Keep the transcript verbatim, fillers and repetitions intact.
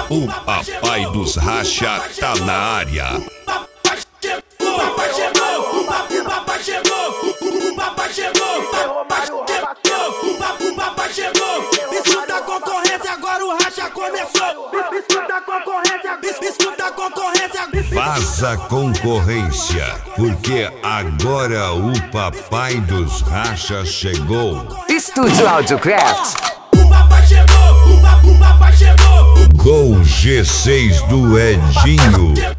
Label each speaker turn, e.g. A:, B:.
A: O papai dos racha tá na área.
B: O papai chegou, o papai chegou, o papai chegou, o papai chegou. Escuta a concorrência, agora o racha começou. Escuta a concorrência, escuta a concorrência.
A: Vaza concorrência, porque agora o papai dos rachas chegou.
C: Estúdio Audiocraft.
B: O papai chegou, o papai chegou.
A: Gol G seis do Edinho.